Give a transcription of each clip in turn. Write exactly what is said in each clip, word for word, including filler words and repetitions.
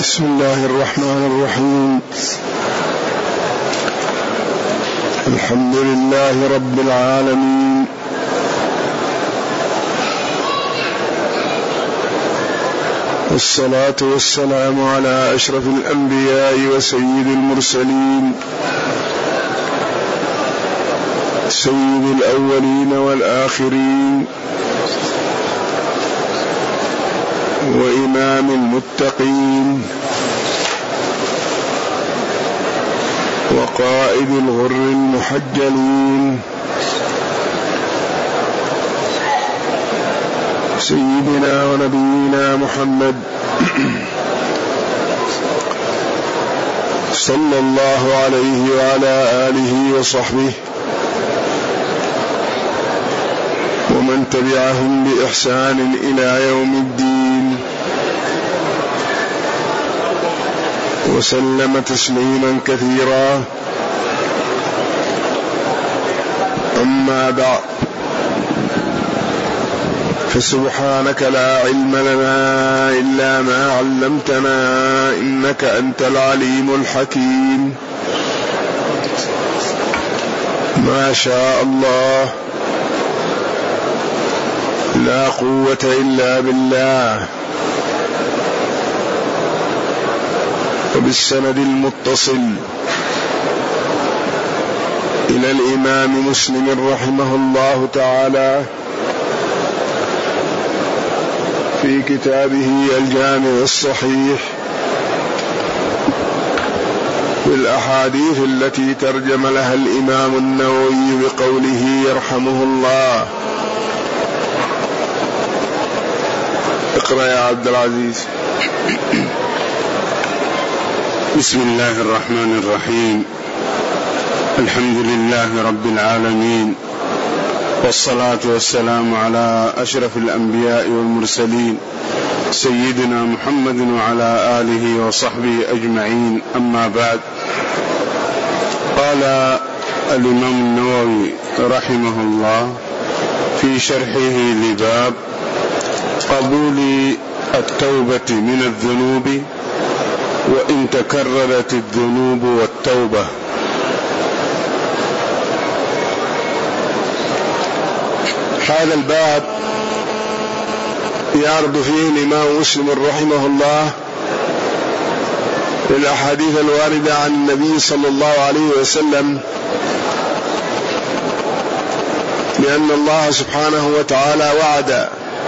بسم الله الرحمن الرحيم. الحمد لله رب العالمين، والصلاة والسلام على أشرف الأنبياء وسيد المرسلين، سيد الأولين والآخرين، وإمام المتقين، وقائد الغر المحجلين، سيدنا ونبينا محمد صلى الله عليه وعلى آله وصحبه ومن تبعهم بإحسان إلى يوم الدين، وسلم تسليما كثيرا. أما بعد، فسبحانك لا علم لنا إلا ما علمتنا، إنك أنت العليم الحكيم. ما شاء الله، لا قوة إلا بالله. وبالسند المتصل إلى الإمام مسلم رحمه الله تعالى في كتابه الجامع الصحيح بالأحاديث التي ترجم لها الإمام النووي بقوله يرحمه الله. اقرأ يا عبد العزيز. بسم الله الرحمن الرحيم. الحمد لله رب العالمين، والصلاة والسلام على أشرف الأنبياء والمرسلين، سيدنا محمد وعلى آله وصحبه أجمعين. أما بعد، قال الإمام النووي رحمه الله في شرحه لباب قبول التوبة من الذنوب وإن تكررت الذنوب والتوبة. هذا الباب يعرض فيه الإمام مسلم رحمه الله الأحاديث الواردة عن النبي صلى الله عليه وسلم بأن الله سبحانه وتعالى وعد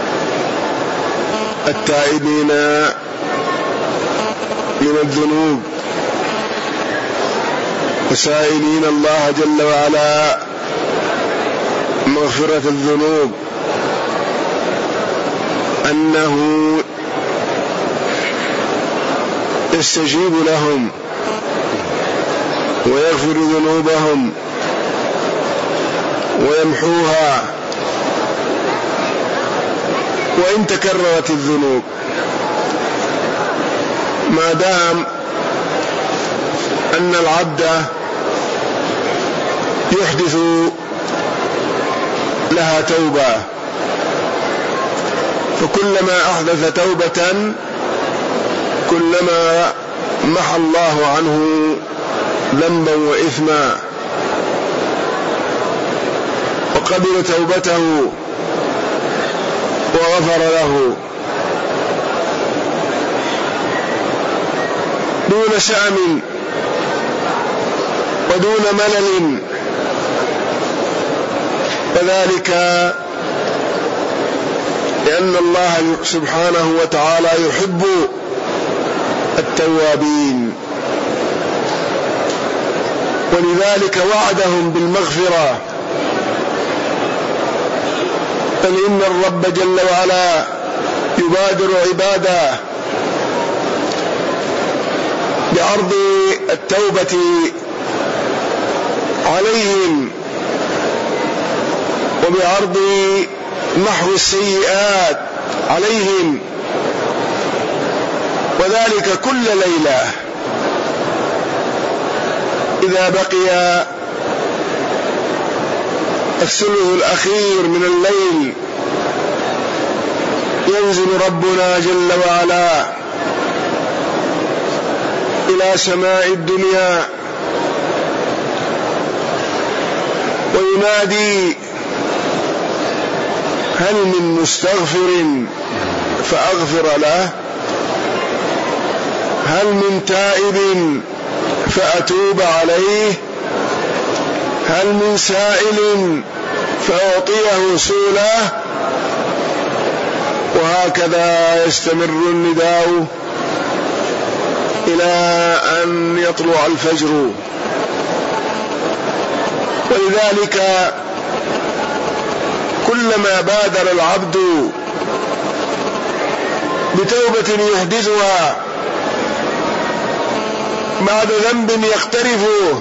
التائبين من الذنوب وسائلين الله جل وعلا مغفرة الذنوب أنه يستجيب لهم ويغفر ذنوبهم ويمحوها وإن تكررت الذنوب، ما دام أن العبد يحدث لها توبة، فكلما أحدث توبة كلما محى الله عنه ذنبا وإثما وقبل توبته وغفر له دون شأم ودون ملل. وذلك لأن الله سبحانه وتعالى يحب التوابين، ولذلك وعدهم بالمغفرة. بل إن الرب جل وعلا يبادر عباده بعرض التوبة عليهم وبعرض محو السيئات عليهم، وذلك كل ليلة إذا بقي الثلث الأخير من الليل ينزل ربنا جل وعلا إلى سماء الدنيا وينادي: هل من مستغفر فأغفر له؟ هل من تائب فأتوب عليه؟ هل من سائل فأعطيه سؤله؟ وهكذا يستمر النداء إلى أن يطلع الفجر. ولذلك كلما بادر العبد بتوبة يحدثها بعد ذنب يقترفه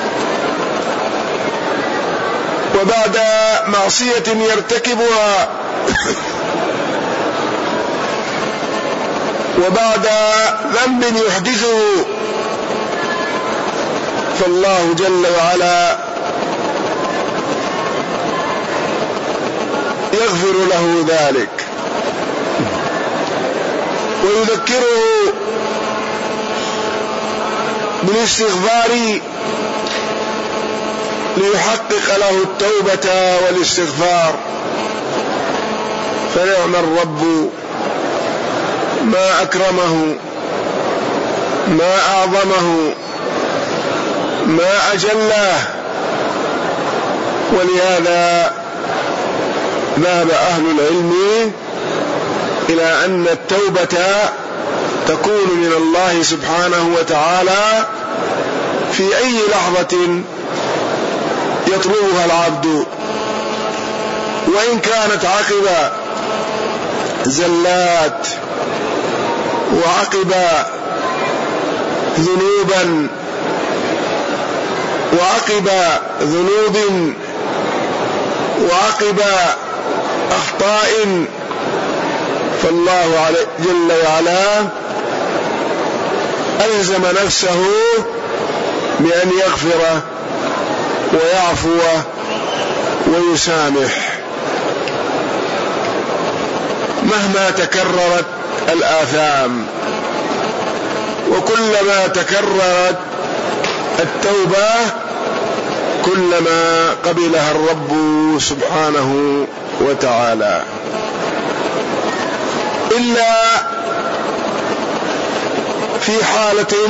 وبعد معصية يرتكبها وبعد ذنب يحدثه، فالله جل وعلا يغفر له ذلك ويذكره بالاستغفار ليحقق له التوبة والاستغفار. فنعم الرب، ما أكرمه، ما أعظمه، ما أجله. ولهذا ذهب أهل العلم إلى أن التوبة تكون من الله سبحانه وتعالى في أي لحظة يطلبها العبد، وإن كانت عقب زلات وعقب ذنوبا وعقب ذنوب وعقب أخطاء، فالله جل وعلا ألزم نفسه بأن يغفر ويعفو ويسامح مهما تكررت الآثام. وكلما تكررت التوبة كلما قبلها الرب سبحانه وتعالى، إلا في حالة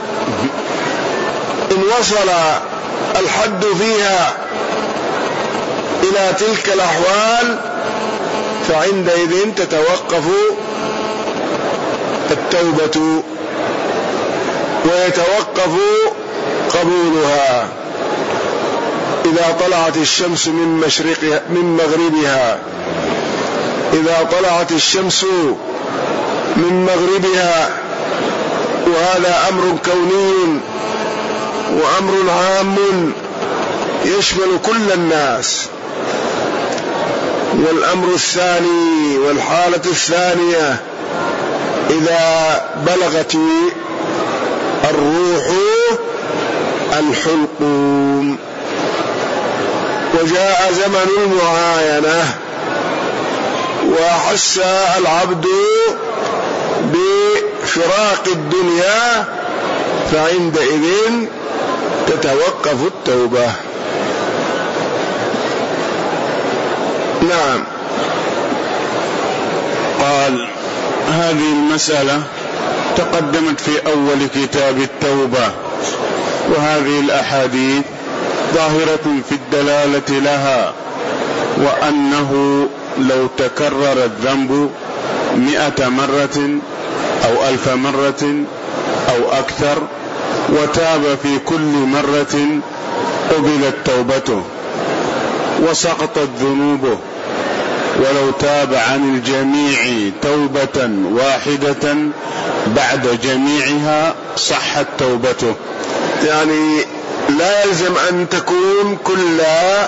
إن وصل الحد فيها إلى تلك الأحوال، فعندئذ تتوقف التوبة ويتوقف قبولها. إذا طلعت الشمس من مشرقها من مغربها إذا طلعت الشمس من مغربها، وهذا أمر كوني وأمر عام يشمل كل الناس. والأمر الثاني والحالة الثانية إذا بلغت الروح الحلقوم وجاء زمن المعاينة وأحس العبد بفراق الدنيا، فعندئذ تتوقف التوبة. نعم. قال: هذه المسألة تقدمت في أول كتاب التوبة، وهذه الأحاديث ظاهرة في الدلالة لها، وأنه لو تكرر الذنب مئة مرة أو ألف مرة أو أكثر وتاب في كل مرة قبلت توبته وسقطت ذنوبه، ولو تاب عن الجميع توبة واحدة بعد جميعها صحت توبته. يعني لا يلزم أن تكون كل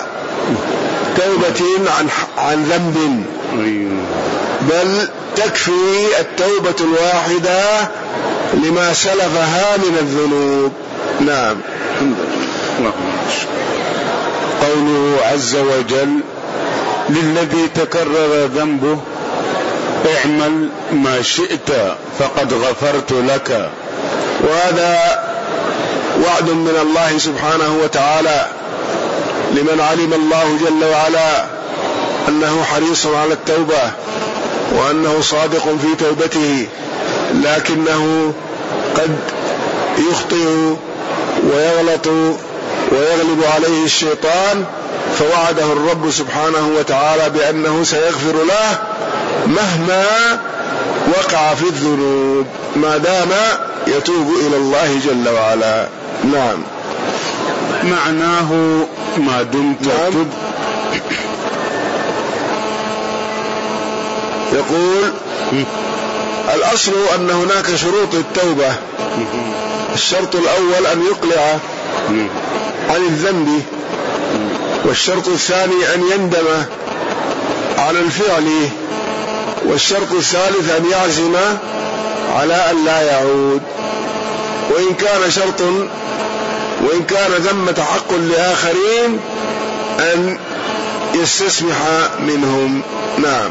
توبة عن عن ذنب، بل تكفي التوبة الواحدة لما سلفها من الذنوب. نعم. قوله عز وجل: للذي تكرر ذنبه اعمل ما شئت فقد غفرت لك. وهذا وعد من الله سبحانه وتعالى لمن علم الله جل وعلا أنه حريص على التوبة وأنه صادق في توبته، لكنه قد يخطئ ويغلط ويغلب عليه الشيطان، فوعده الرب سبحانه وتعالى بأنه سيغفر له مهما وقع في الذنوب ما دام يتوب إلى الله جل وعلا. نعم. معناه ما دمت نعم. تب يقول الأصل أن هناك شروط التوبة. الشرط الأول أن يقلع عن الذنب، والشرط الثاني أن يندم على الفعل، والشرط الثالث أن يعزم على أن لا يعود. وإن كان شرط وإن كان ثمة حق لآخرين أن يستسمح منهم. نعم.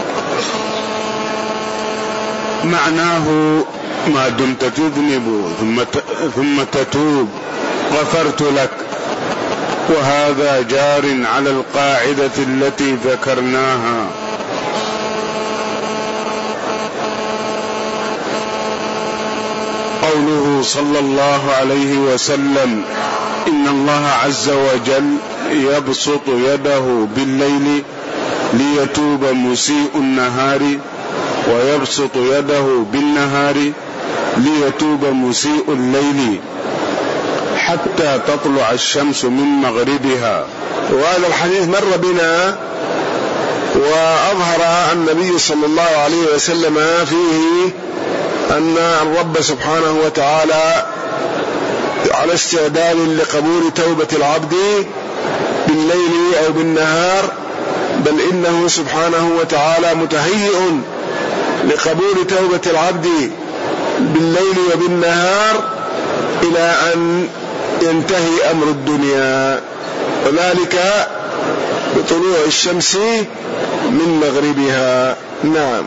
معناه ما دمت تذنب ثم ثم تتوب غفرت لك، وهذا جار على القاعدة التي ذكرناها. قوله صلى الله عليه وسلم: إن الله عز وجل يبسط يده بالليل ليتوب مسيء النهار، ويبسط يده بالنهار ليتوب مسيء الليل حتى تطلع الشمس من مغربها. وهذا الحديث مر بنا وأظهر النبي صلى الله عليه وسلم فيه أن الرب سبحانه وتعالى على استعداد لقبول توبة العبد بالليل أو بالنهار، بل إنه سبحانه وتعالى متهيئ لقبول توبة العبد بالليل وبالنهار إلى أن ينتهي أمر الدنيا، وذلك بطلوع الشمس من مغربها. نعم.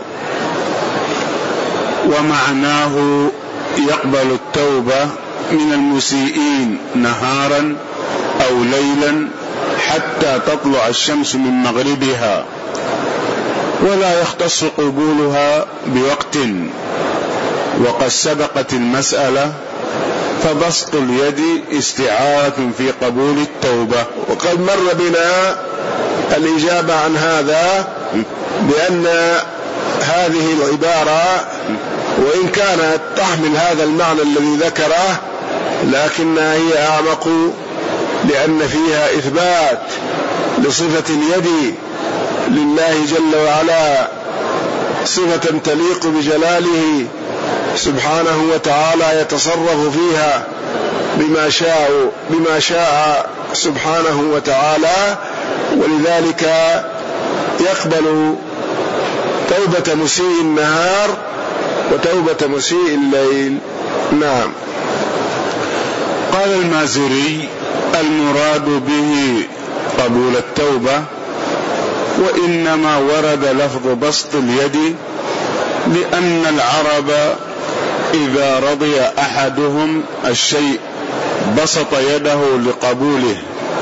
ومعناه يقبل التوبة من المسيئين نهارا أو ليلا حتى تطلع الشمس من مغربها، ولا يختص قبولها بوقت. وقد سبقت المسألة، فبسط اليد استعارة في قبول التوبة. وقد مر بنا الإجابة عن هذا بأن هذه العبارة وإن كانت تحمل هذا المعنى الذي ذكره، لكنها هي أعمق، لأن فيها إثبات لصفة اليد لله جل وعلا، صفة تليق بجلاله سبحانه وتعالى، يتصرف فيها بما شاء بما شاء سبحانه وتعالى، ولذلك يقبل توبة مسيء النهار وتوبة مسيء الليل. نعم. قال المازري: المراد به قبول التوبة، وإنما ورد لفظ بسط اليد لأن العرب إذا رضي أحدهم الشيء بسط يده لقبوله،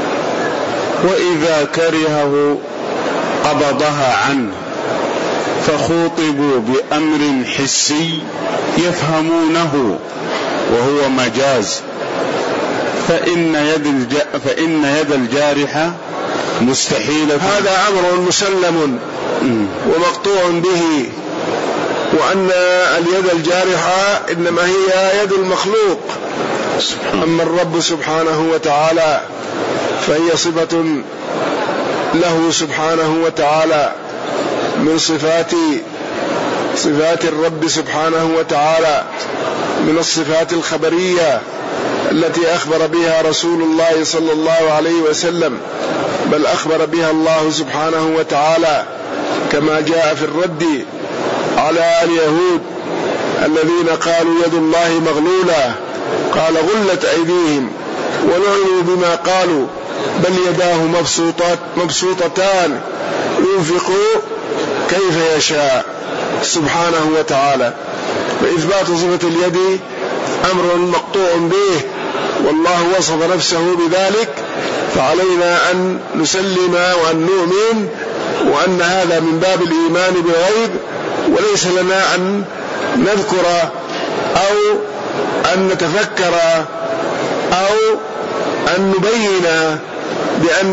وإذا كرهه قبضها عنه، فخوطبوا بأمر حسي يفهمونه وهو مجاز، فإن يد, الج... فإن يد الجارحة مستحيلة. هذا أمر مسلم ومقطوع به، وأن اليد الجارحة إنما هي يد المخلوق، أما الرب سبحانه وتعالى فهي صفة له سبحانه وتعالى من صفات صفات الرب سبحانه وتعالى، من الصفات الخبرية التي أخبر بها رسول الله صلى الله عليه وسلم، بل أخبر بها الله سبحانه وتعالى كما جاء في الرد على اليهود الذين قالوا يد الله مغلولة، قال غلت أيديهم ولعنوا بما قالوا بل يداه مبسوطات مبسوطتان ينفق كيف يشاء. سبحانه وتعالى. فإثبات صفة اليد أمر مقطوع به، والله وصف نفسه بذلك، فعلينا أن نسلم وأن نؤمن وأن هذا من باب الإيمان بالغيب، وليس لنا أن نذكر أو أن نتفكر أو أن نبين بأن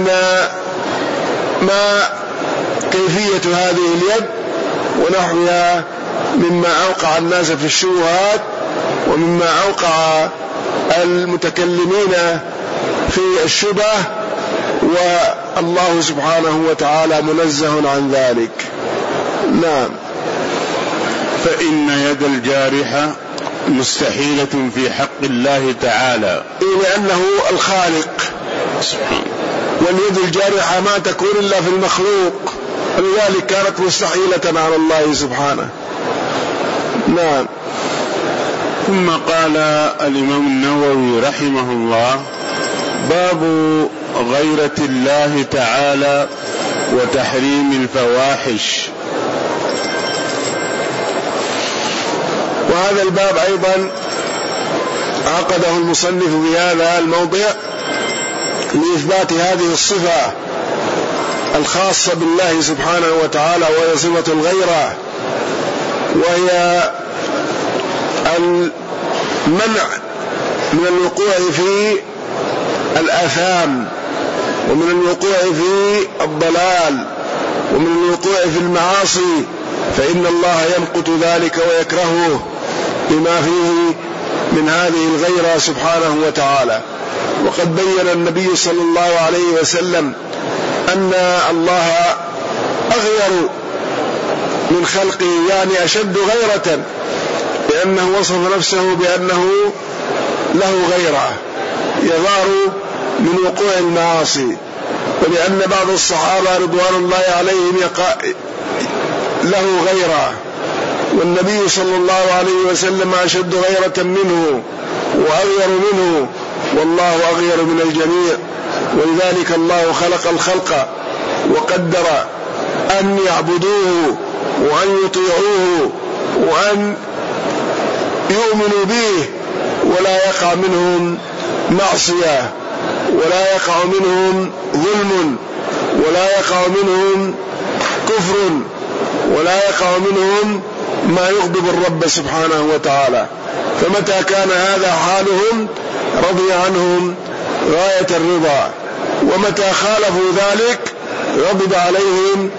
ما كيفية هذه اليد ونحوها مما أوقع الناس في الشبهات ومما أوقع المتكلمين في الشبه، والله سبحانه وتعالى منزه عن ذلك. نعم. فإن يد الجارحة مستحيلة في حق الله تعالى، لأنه الخالق سبحانه، واليد الجارحة ما تكون إلا في المخلوق، ولذلك كانت مستحيلة على الله سبحانه. نعم. ثم قال الإمام النووي رحمه الله: باب غيرة الله تعالى وتحريم الفواحش. وهذا الباب أيضا عقده المصنف في هذا الموضع لإثبات هذه الصفة الخاصة بالله سبحانه وتعالى، وهي صفة الغيرة، وهي المنع من الوقوع في الآثام، ومن الوقوع في الضلال، ومن الوقوع في المعاصي، فإن الله يمقت ذلك ويكرهه بما فيه من هذه الغيرة سبحانه وتعالى. وقد بين النبي صلى الله عليه وسلم أن الله أغير من خلقه، يعني أشد غيرة، لأنه وصف نفسه بأنه له غيرة يغار من وقوع المعاصي، ولأن بعض الصحابة رضوان الله عليهم له غيرة، والنبي صلى الله عليه وسلم أشد غيرة منه وأغير منه، والله أغير من الجميع. ولذلك الله خلق الخلق وقدر أن يعبدوه وأن يطيعوه وأن يؤمنوا به، ولا يقع منهم معصية، ولا يقع منهم ظلم، ولا يقع منهم كفر، ولا يقع منهم ما يغضب الرب سبحانه وتعالى. فمتى كان هذا حالهم رضي عنهم غاية الرضا، ومتى خالفوا ذلك غضب عليهم،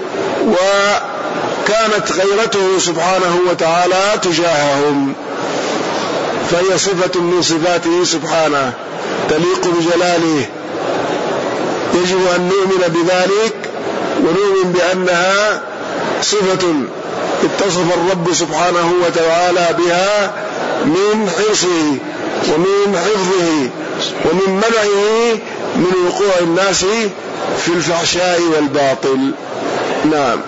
وكانت غيرته سبحانه وتعالى تجاههم. فهي صفة من صفاته سبحانه تليق بجلاله، يجب أن نؤمن بذلك ونؤمن بأنها صفة اتصف الرب سبحانه وتعالى بها من حرصه ومن حفظه ومن منعه من وقوع الناس في الفحشاء والباطل. نعم.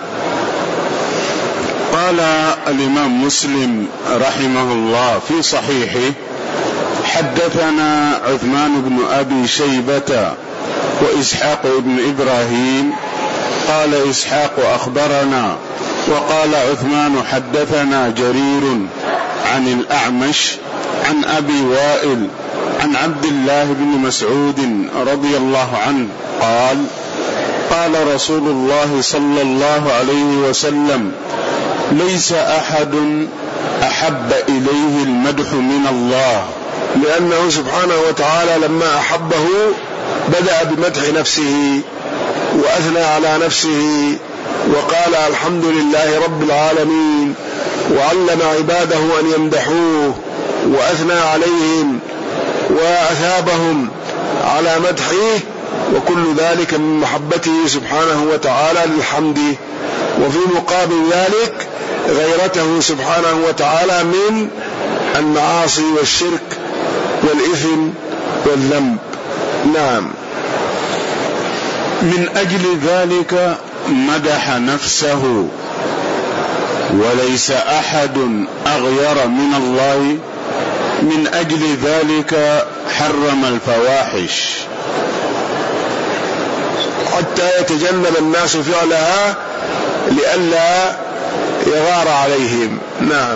قال الإمام مسلم رحمه الله في صحيحه: حدثنا عثمان بن أبي شيبة وإسحاق بن إبراهيم. قال إسحاق: أخبرنا. وقال عثمان: حدثنا جرير عن الأعمش عن أبي وائل عن عبد الله بن مسعود رضي الله عنه قال: قال رسول الله صلى الله عليه وسلم: ليس أحد أحب إليه المدح من الله. لأنه سبحانه وتعالى لما أحبه بدأ بمدح نفسه وأثنى على نفسه وقال: الحمد لله رب العالمين، وعلم عباده أن يمدحوه، وأثنى عليهم وأثابهم على مدحه، وكل ذلك من محبته سبحانه وتعالى للحمد. وفي مقابل ذلك غيرته سبحانه وتعالى من المعاصي والشرك والإثم والذنب. نعم. من أجل ذلك مدح نفسه، وليس أحد أغير من الله. من أجل ذلك حرم الفواحش حتى يتجنب الناس فعلها لئلا يغار عليهم. نعم.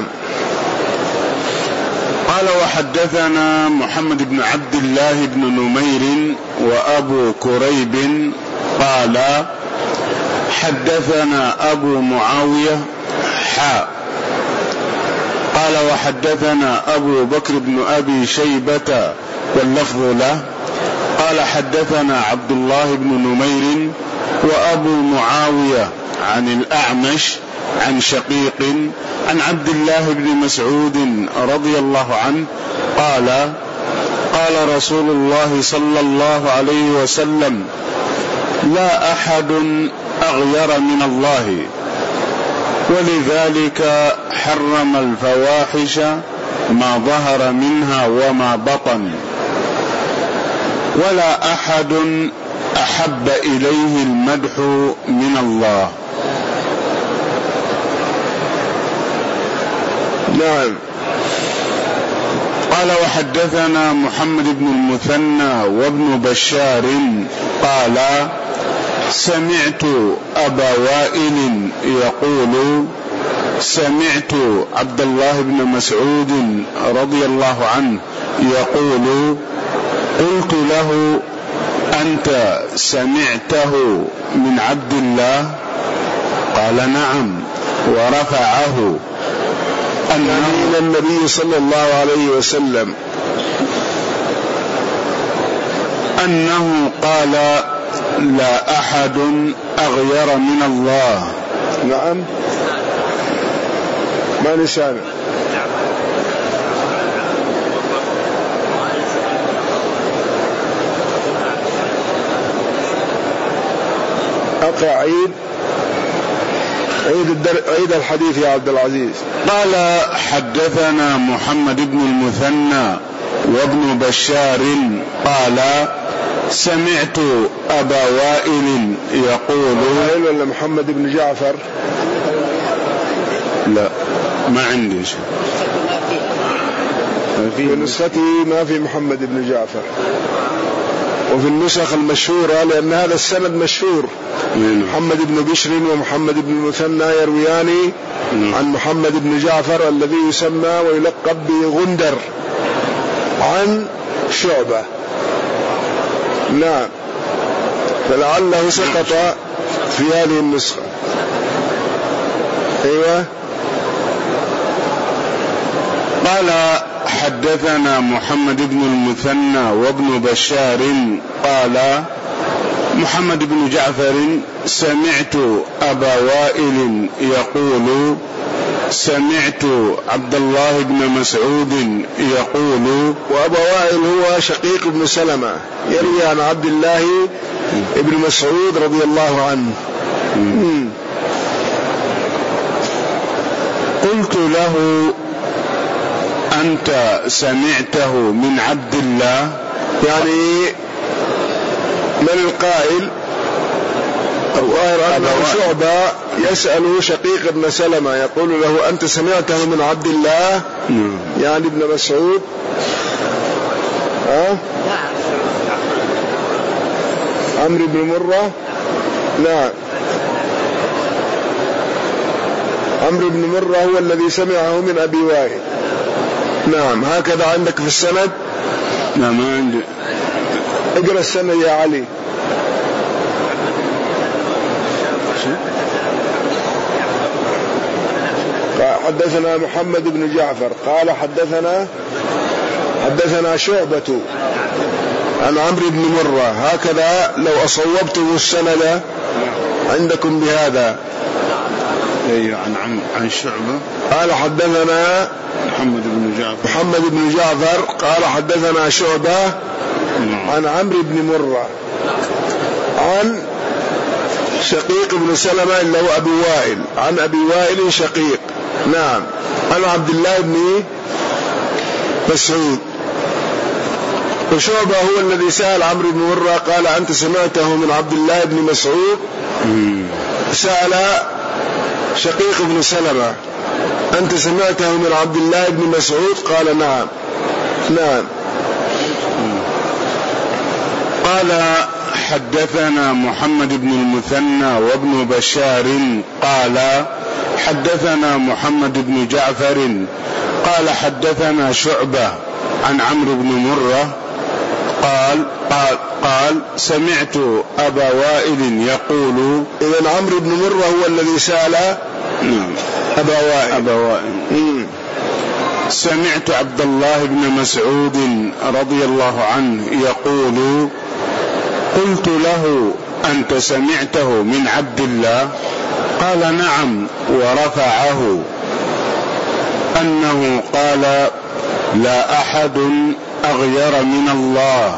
قال وحدثنا محمد بن عبد الله بن نمير وأبو كريب قال حدثنا أبو معاوية حاء قال وحدثنا أبو بكر بن أبي شيبة واللفظ له قال حدثنا عبد الله بن نمير وأبو معاوية عن الأعمش عن شقيق عن عبد الله بن مسعود رضي الله عنه قال قال رسول الله صلى الله عليه وسلم لا أحد أغير من الله ولذلك حرم الفواحش ما ظهر منها وما بطن ولا أحد أحب إليه المدح من الله. نعم. قال وحدثنا محمد بن المثنى وابن بشار قال سمعت أبا وائل يقول سمعت عبد الله بن مسعود رضي الله عنه يقول قلت له أنت سمعته من عبد الله؟ قال نعم ورفعه أن النبي صلى الله عليه وسلم أنه قال لا أحد أغير من الله. نعم. ما لسانه أقرأ عيد عيد, الدر... عيد الحديث يا عبد العزيز. قال حدثنا محمد بن المثنى وابن بشار قال سمعت أبا وائل يقول وائل ولا محمد بن جعفر؟ لا ما عندي شيء في نسختي ما في محمد بن جعفر، وفي النسخ المشهورة لأن هذا السند مشهور محمد بن بشر ومحمد بن المثنى يرويان عن محمد بن جعفر الذي يسمى ويلقب بغندر عن شعبة. نعم. فلعله سقط في هذه النسخة. أيوة. قال حدثنا محمد بن المثنى وابن بشار قال محمد بن جعفر سمعت أبا وائل يقول سمعت عبد الله بن مسعود يقول. وأبا وائل هو شقيق بن سلمة يروي عن عبد الله بن مسعود رضي الله عنه. م. قلت له أنت سمعته من عبد الله؟ يعني من القائل؟ أن شعبة يسأل شقيق بن سلمة يقول له أنت سمعته من عبد الله يعني ابن مسعود؟ ها؟ عمرو بن مرة. نعم. عمرو بن مرة هو الذي سمعه من أبي وائل. نعم. هكذا عندك في السند؟ نعم ما عندي. اقرأ السند يا علي. حدثنا محمد بن جعفر قال حدثنا حدثنا شعبة عن عمرو بن مرة. هكذا لو أصوبته السند عندكم بهذا. أيوة. عن عن شعبة قال حدثنا محمد بن جعفر محمد بن جعفر قال حدثنا شعبة عن عمرو بن مرة عن شقيق بن سلمة اللي هو أبي وائل عن أبي وائل شقيق. نعم. عن عبد الله بن مسعود. وشعبة هو الذي سأل عمرو بن مرة قال أنت سمعته من عبد الله بن مسعود؟ سأل شقيق بن سلمة أنت سمعته من عبد الله بن مسعود؟ قال نعم. نعم. قال حدثنا محمد بن المثنى وابن بشار قال حدثنا محمد بن جعفر قال حدثنا شعبة عن عمرو بن مرة قال قال قال سمعت أبا وائل يقول. إذن عمرو بن مرة هو الذي سأل أبا وائل. أبا وائل. سمعت عبد الله بن مسعود رضي الله عنه يقول قلت له أنت سمعته من عبد الله؟ قال نعم، ورفعه أنه قال لا أحد أغير من الله،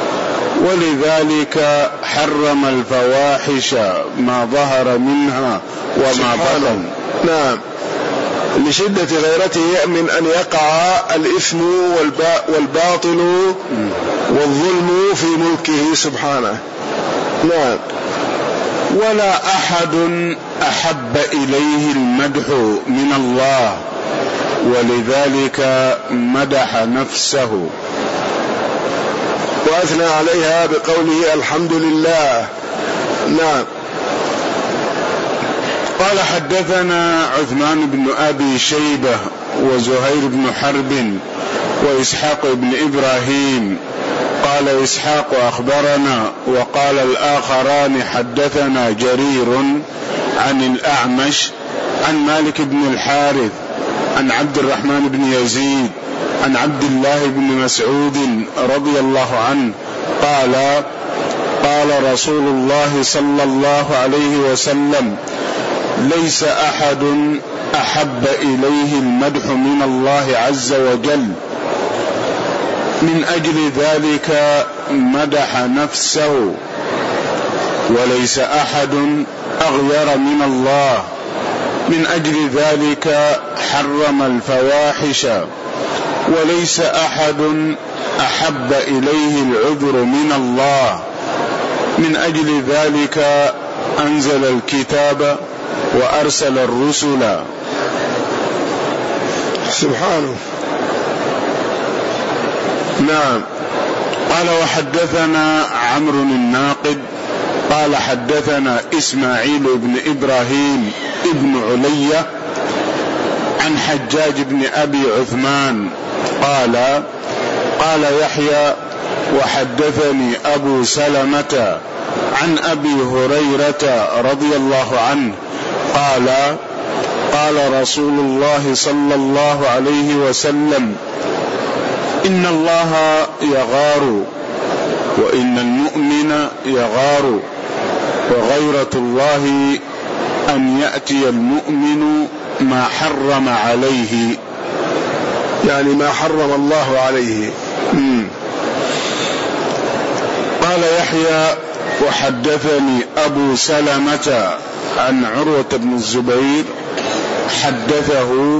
ولذلك حرم الفواحش ما ظهر منها وما بطن. نعم، لشدة غيرته يأمن أن يقع الإثم والباطل والظلم في ملكه سبحانه. نعم. ولا أحد أحب إليه المدح من الله، ولذلك مدح نفسه وأثنى عليها بقوله الحمد لله. نعم. قال حدثنا عثمان بن أبي شيبة وزهير بن حرب وإسحاق بن إبراهيم. قال إسحاق أخبرنا، وقال الآخران حدثنا جرير عن الأعمش عن مالك بن الحارث عن عبد الرحمن بن يزيد عن عبد الله بن مسعود رضي الله عنه قال قال رسول الله صلى الله عليه وسلم ليس أحد أحب إليه المدح من الله عز وجل، من أجل ذلك مدح نفسه، وليس أحد أغير من الله، من أجل ذلك حرم الفواحش، وليس أحد أحب إليه العذر من الله، من أجل ذلك أنزل الكتاب وأرسل الرسل. سبحانه. نعم. قال وحدثنا عمرو الناقد قال حدثنا إسماعيل بن إبراهيم ابن علية عن حجاج بن أبي عثمان قال قال يحيى وحدثني أبو سلمة عن أبي هريرة رضي الله عنه قال قال رسول الله صلى الله عليه وسلم إن الله يغار، وإن المؤمن يغار، وغيرة الله أن يأتي المؤمن ما حرم عليه، يعني ما حرم الله عليه. مم. قال يحيى وحدثني أبو سلمة عن عروة بن الزبير حدثه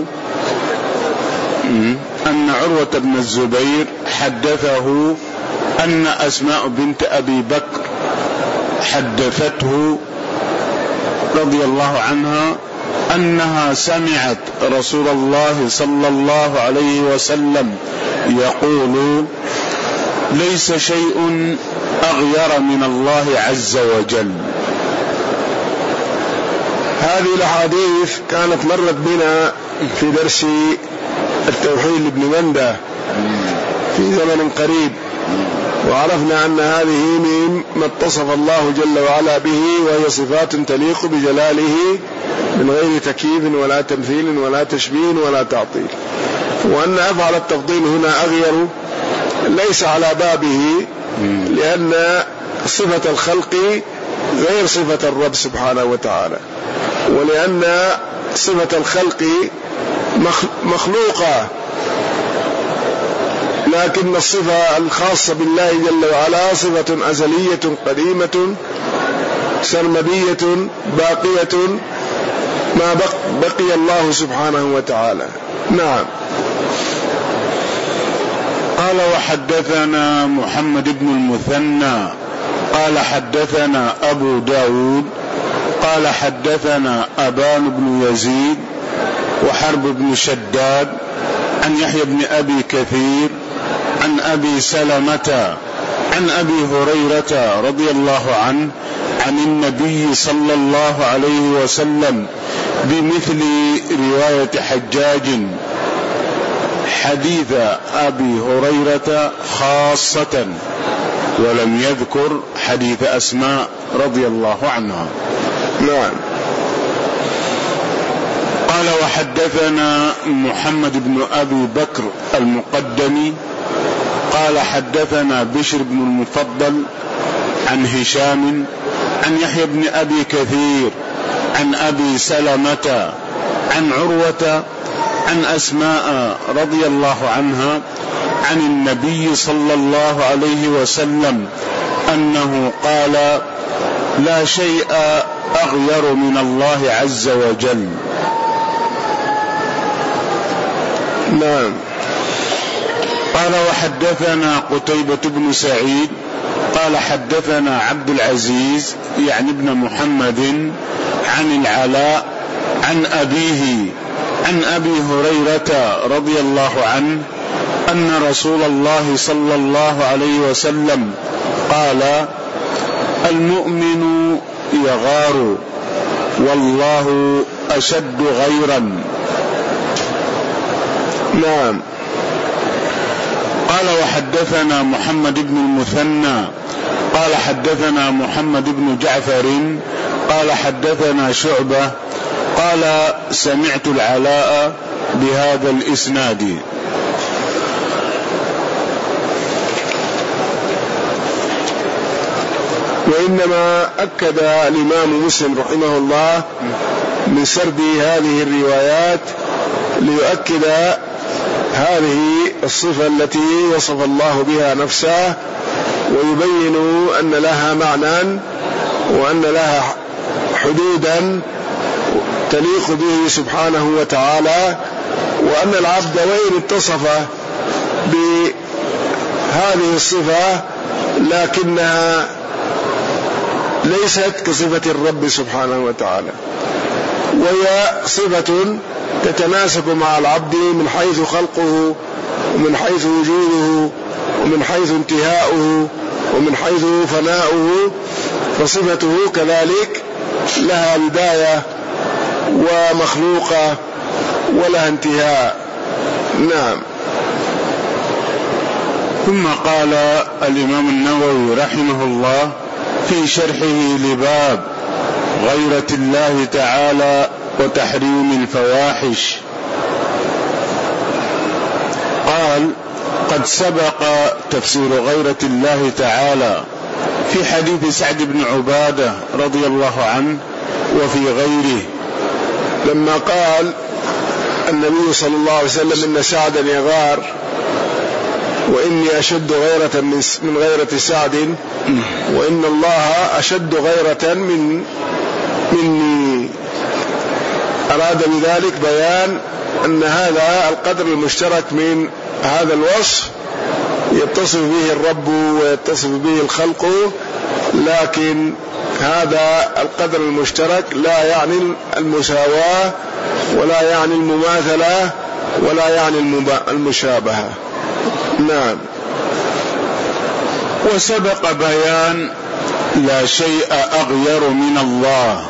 أن عروة بن الزبير حدثه أن أسماء بنت أبي بكر حدثته رضي الله عنها أنها سمعت رسول الله صلى الله عليه وسلم يقول ليس شيء أغير من الله عز وجل. هذه الأحاديث كانت مرت بنا في درس التوحيد لابن مندة في زمن قريب، وعرفنا أن هذه مما اتصف الله جل وعلا به، وهي صفات تليق بجلاله من غير تكييف ولا تمثيل ولا تشبيه ولا تعطيل، وأن أفعل التفضيل هنا أغير ليس على بابه، لأن صفة الخلق غير صفة الرب سبحانه وتعالى، ولأن صفة الخلق مخلوقة، لكن الصفة الخاصة بالله جل وعلا صفة أزلية قديمة سرمدية باقية ما بقي الله سبحانه وتعالى. نعم. قال وحدثنا محمد بن المثنى قال حدثنا أبو داود قال حدثنا أبان بن يزيد وحرب بن شداد عن يحيى بن أبي كثير عن أبي سلمة عن أبي هريرة رضي الله عنه عن النبي صلى الله عليه وسلم بمثل رواية حجاج حديث أبي هريرة خاصة، ولم يذكر حديث أسماء رضي الله عنها. نعم. قال وحدثنا محمد بن أبي بكر المقدمي قال حدثنا بشر بن المفضل عن هشام عن يحيى بن أبي كثير عن أبي سلمة عن عروة عن أسماء رضي الله عنها عن النبي صلى الله عليه وسلم أنه قال: لا شيء أغير من الله عز وجل. نعم. قال وحدثنا قتيبة بن سعيد قال حدثنا عبد العزيز يعني ابن محمد عن العلاء عن أبيه عن أبي هريرة رضي الله عنه أن رسول الله صلى الله عليه وسلم قال: المؤمن يغار والله أشد غيرا. نعم. قال وحدثنا محمد بن المثنى قال حدثنا محمد بن جعفر قال حدثنا شعبة قال: سمعت العلاء بهذا الإسناد. وإنما أكد الإمام مسلم رحمه الله من سرد هذه الروايات ليؤكد هذه الصفة التي وصف الله بها نفسه، ويبين أن لها معنى وأن لها حدودا تليق به سبحانه وتعالى، وأن العبد وإن اتصف بهذه الصفة لكنها ليست كصفة الرب سبحانه وتعالى، وهي صفة تتناسب مع العبد من حيث خلقه ومن حيث وجوده ومن حيث انتهاؤه ومن حيث فناؤه، فصفته كذلك لها بداية ومخلوقة ولها انتهاء. نعم. ثم قال الإمام النووي رحمه الله في شرحه لباب غيرة الله تعالى وتحريم الفواحش قال: قد سبق تفسير غيرة الله تعالى في حديث سعد بن عبادة رضي الله عنه وفي غيره، لما قال النبي صلى الله عليه وسلم: إن سعدا يغار وإني أشد غيرة من غيرة سعد وإن الله أشد غيرة من مني. أراد بذلك بيان أن هذا القدر المشترك من هذا الوصف يتصف به الرب ويتصف به الخلق، لكن هذا القدر المشترك لا يعني المساواة ولا يعني المماثلة ولا يعني المشابهة. نعم. وسبق بيان لا شيء أغير من الله،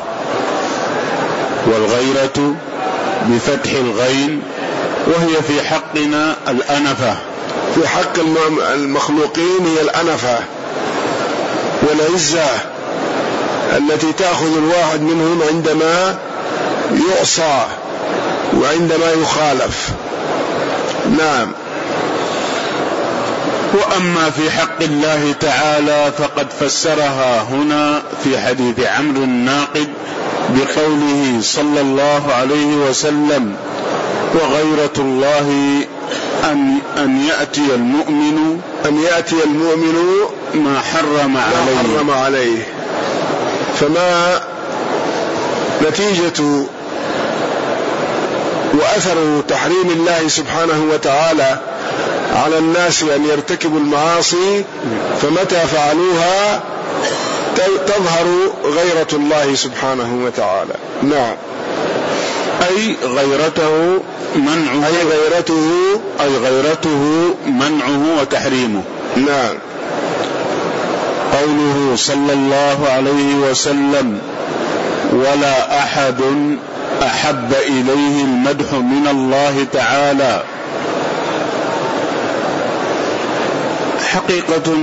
والغيرة بفتح الغين، وهي في حقنا الأنفة، في حق المخلوقين هي الأنفة والعزة التي تأخذ الواحد منهم عندما يعصى وعندما يخالف. نعم. وأما في حق الله تعالى فقد فسرها هنا في حديث عمرو الناقد بقوله صلى الله عليه وسلم: وغيرة الله أن, أن يأتي المؤمن أن يأتي المؤمن ما حرم عليه, ما حرم عليه. فما نتيجة وأثر تحريم الله سبحانه وتعالى على الناس أن يرتكبوا المعاصي؟ فمتى فعلوها تظهر غيرة الله سبحانه وتعالى. نعم. أي غيرته منعه أي غيرته أي غيرته منعه وتحريمه. نعم. قوله صلى الله عليه وسلم: ولا أحد أحب إليه المدح من الله تعالى. حقيقة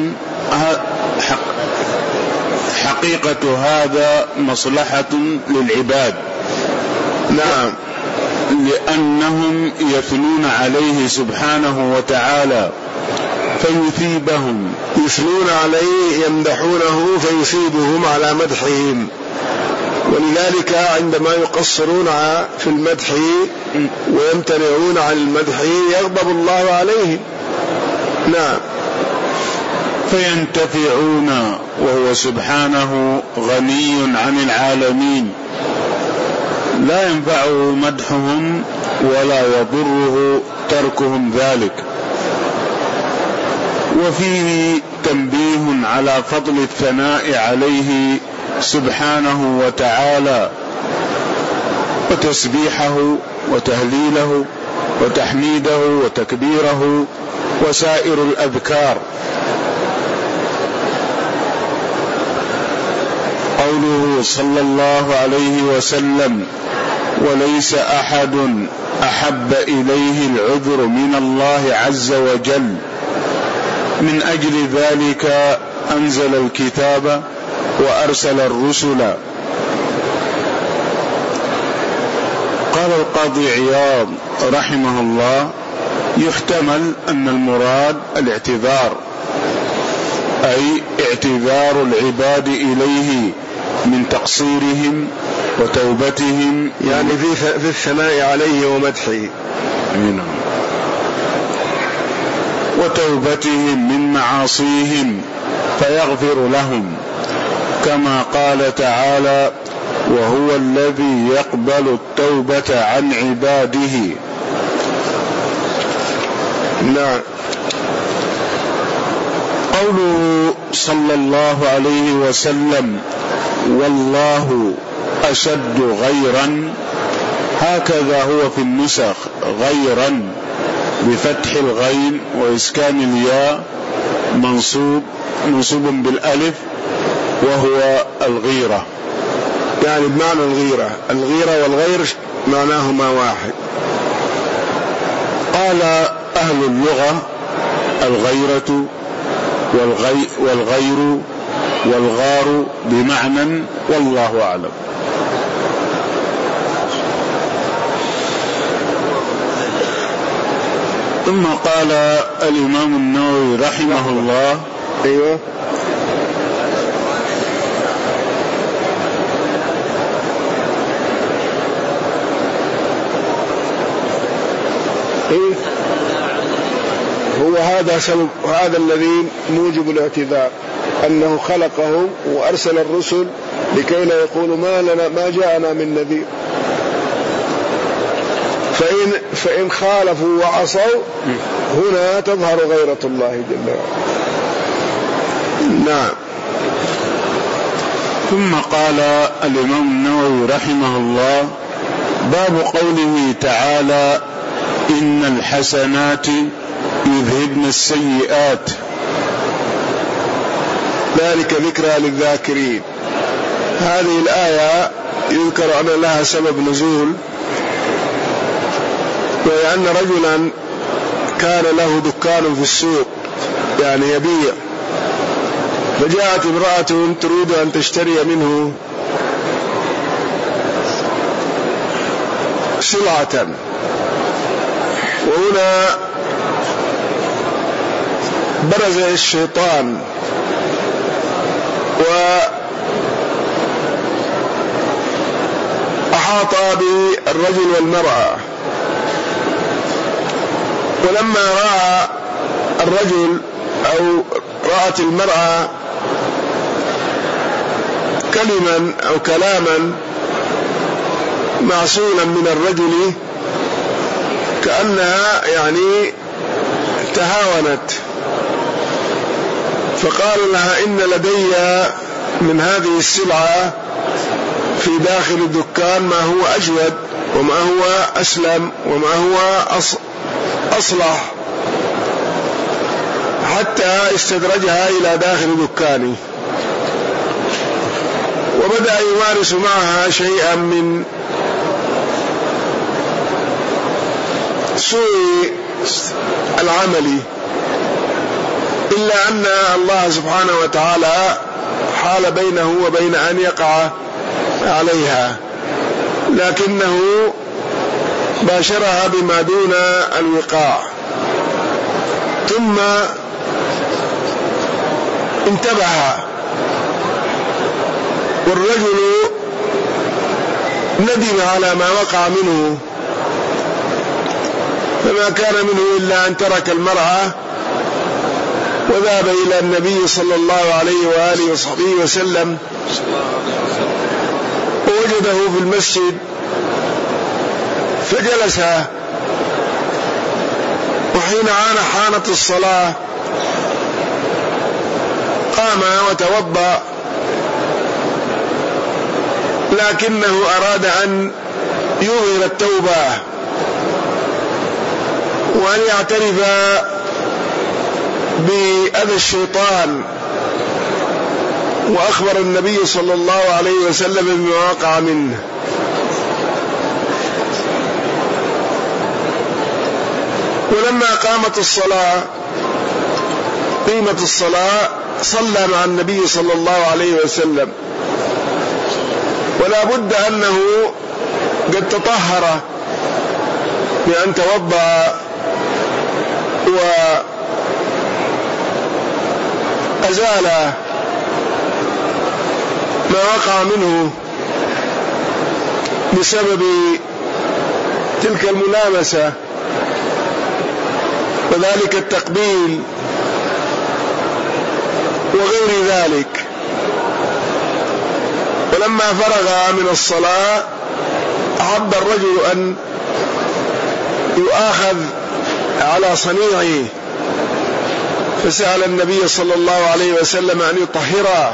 حقيقة هذا مصلحة للعباد. نعم. لأنهم يثنون عليه سبحانه وتعالى فيثيبهم، يثنون عليه يمدحونه فيثيبهم على مدحهم، ولذلك عندما يقصرون في المدح ويمتنعون عن المدح يغضب الله عليهم. نعم. فينتفعون وهو سبحانه غني عن العالمين، لا ينفعه مدحهم ولا يضره تركهم ذلك. وفيه تنبيه على فضل الثناء عليه سبحانه وتعالى وتسبيحه وتهليله وتحميده وتكبيره وسائر الأذكار. قوله صلى الله عليه وسلم: وليس أحد أحب إليه العذر من الله عز وجل، من أجل ذلك أنزل الكتاب وأرسل الرسل. قال القاضي عياض رحمه الله: يحتمل أن المراد الاعتذار، أي اعتذار العباد إليه من تقصيرهم وتوبتهم، يعني في الثناء عليه ومدحه، وتوبتهم من معاصيهم فيغفر لهم، كما قال تعالى: وهو الذي يقبل التوبة عن عباده. نعم. قوله صلى الله عليه وسلم: والله أشد غيرا، هكذا هو في النسخ غيرا بفتح الغين وإسكان الياء، منصوب منصوب بالألف، وهو الغيرة، يعني بمعنى الغيرة. الغيرة والغير معناهما واحد. قال أهل اللغة: الغيرة والغي والغير والغار بمعنى، والله أعلم. ثم قال الإمام النووي رحمه الله: أيوه إيه؟ هو هذا سبب، هذا الذي موجب الاعتذار، أنه خلقهم وأرسل الرسل لكي لا يقولوا ما لنا ما جاءنا من نذير، فإن, فإن خالفوا وعصوا هنا تظهر غيرة الله جل وعلا. نعم. ثم قال الإمام النووي رحمه الله: باب قوله تعالى: إن الحسنات يذهبن السيئات، ذلك ذكرى للذاكرين. هذه الآية يذكر أن لها سبب نزول، وهي أن رجلا كان له دكان في السوق، يعني يبيع، فجاءت امرأة تريد أن تشتري منه سلعة، وهنا برز الشيطان وأحاط بالرجل والمرأة، ولما رأى الرجل أو رأت المرأة كلما أو كلاما معصولا من الرجل كأنها يعني تهاونت، فقال لها: إن لدي من هذه السلعة في داخل الدكان ما هو أجود وما هو أسلم وما هو أصلح، حتى استدرجها إلى داخل دكاني، وبدأ يمارس معها شيئا من السوء العملي، إلا أن الله سبحانه وتعالى حال بينه وبين أن يقع عليها، لكنه باشرها بما دون الوقاع. ثم انتبه والرجل ندم على ما وقع منه، فما كان منه إلا أن ترك المرأة وذهب إلى النبي صلى الله عليه وآله وصحبه وسلم، ووجده في المسجد فجلس، وحين عان حانت الصلاة قام وتوضأ، لكنه أراد أن يظهر التوبة وأن يعترف بأذى الشيطان، وأخبر النبي صلى الله عليه وسلم بما وقع منه. ولما قامت الصلاة قيمة الصلاة صلى مع النبي صلى الله عليه وسلم، ولا بد أنه قد تطهر بأن توضأ وأزال ما وقع منه بسبب تلك الملامسة، وذلك التقبيل وغير ذلك. ولما فرغ من الصلاة أحب الرجل أن يؤاخذ على صنيعه، فسأل النبي صلى الله عليه وسلم أن يطهره.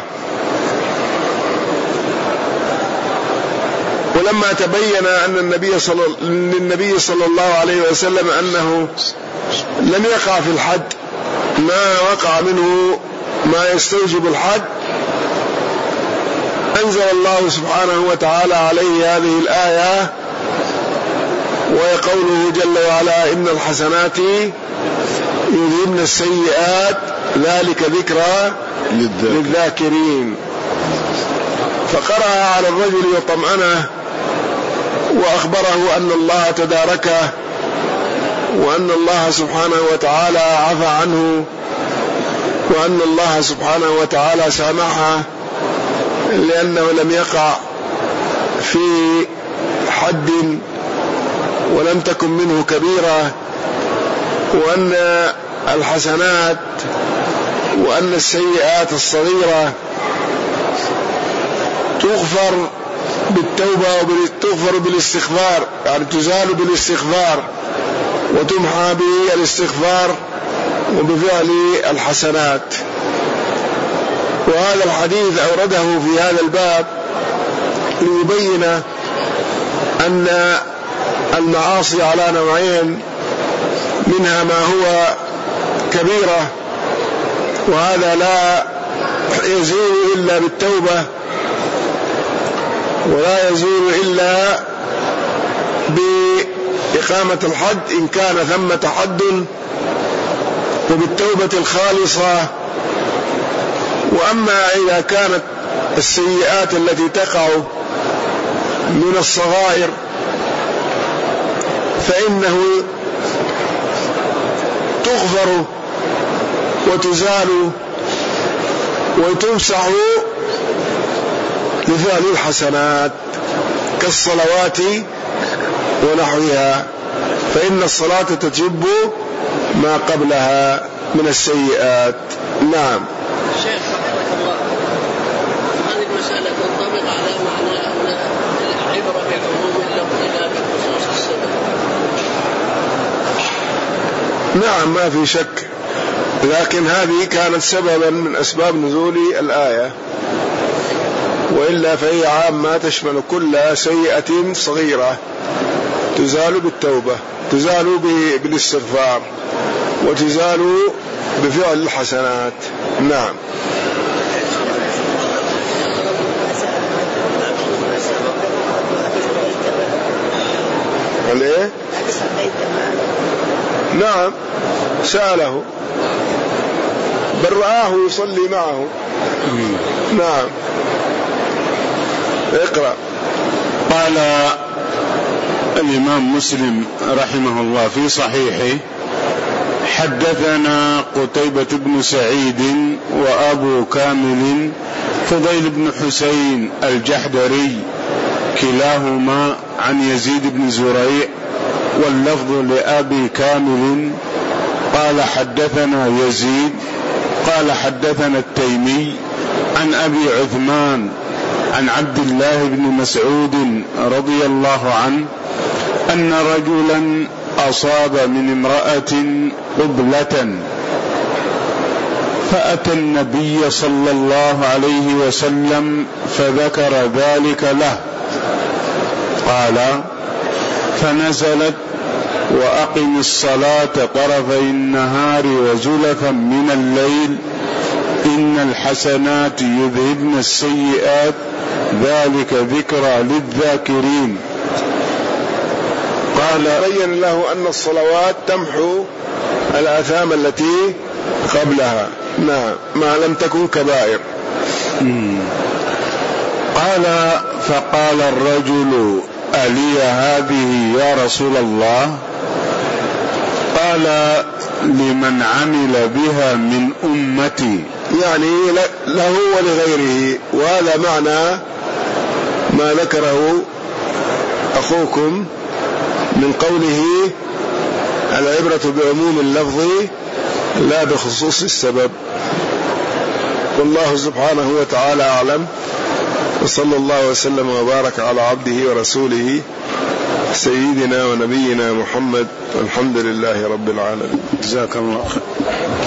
ولما تبين أن النبي صلى للنبي صلى الله عليه وسلم أنه لم يقع في الحد ما وقع منه ما يستوجب الحد، أنزل الله سبحانه وتعالى عليه هذه الآية، ويقوله جل وعلا: إن الحسنات يذهبن السيئات ذلك ذكرى للذاكرين. فقرأ على الرجل وطمأنه وأخبره أن الله تداركه، وأن الله سبحانه وتعالى عفى عنه، وأن الله سبحانه وتعالى سامحه لأنه لم يقع في حد ولم تكن منه كبيرة، وأن الحسنات وأن السيئات الصغيرة تغفر بالتوبة وتغفر بالاستغفار، يعني تزال بالاستغفار وتمحى بالاستغفار وبفعل الحسنات. وهذا الحديث أورده في هذا الباب ليبين أن المعاصي على نوعين، منها ما هو كبيرة، وهذا لا يزول إلا بالتوبة، ولا يزول إلا بإقامة الحد إن كان ثمة حد، وبالتوبة الخالصة. وأما إذا كانت السيئات التي تقع من الصغائر فإنه تغفر وتزال وتمسح لفعل الحسنات كالصلوات ونحوها، فإن الصلاة تجب ما قبلها من السيئات. نعم. شيخ رحمه الله، هذه المسألة تنطبق على معنى العبرة بعموم اللفظ لا بخصوص السبب. نعم ما في شك، لكن هذه كانت سببا من أسباب نزول الآية، وإلا فهي عامة تشمل كل سيئة صغيرة تزال بالتوبة، تزال بالاستغفار، وتزال بفعل الحسنات. نعم. عليه نعم سأله بل رآه يصلي معه. نعم اقرأ. قال الإمام مسلم رحمه الله في صحيحه: حدثنا قتيبة بن سعيد وأبو كامل فضيل بن حسين الجحدري كلاهما عن يزيد بن زريع، واللفظ لأبي كامل قال حدثنا يزيد قال حدثنا التيمي عن أبي عثمان عن عبد الله بن مسعود رضي الله عنه أن رجلا أصاب من امرأة قبلة فأتى النبي صلى الله عليه وسلم فذكر ذلك له، قال: فنزلت: وأقم الصلاة طرفي النهار وزلفا من الليل إن الحسنات يذهبن السيئات ذلك ذكرى للذاكرين. قال بين له أن الصلوات تمحو الآثام التي قبلها، نعم، ما لم تكن كبائر. قال: فقال الرجل: ألي هذه يا رسول الله؟ قال: لمن عمل بها من أمتي، يعني له ولغيره. وهذا معنى ما ذكره أخوكم من قوله: العبرة بعموم اللفظ لا بخصوص السبب. والله سبحانه وتعالى أعلم، وصلى الله وسلم وبارك على عبده ورسوله سيدنا ونبينا محمد، والحمد لله رب العالمين. جزاك الله خير.